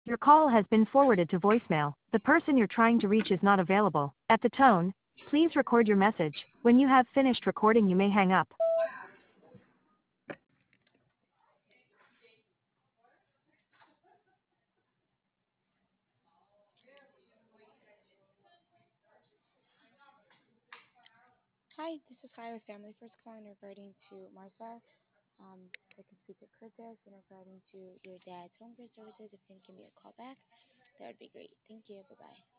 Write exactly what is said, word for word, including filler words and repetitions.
Your call has been forwarded to voicemail. The person you're trying to reach is not available. At the tone, please record your message. When you have finished recording, you may hang up. Hi, this is Kai with Family First calling regarding to Marcel. Um, I can speak to Curtis and regarding to your dad's home care services. If you can give me a call back, that would be great. Thank you. Bye bye.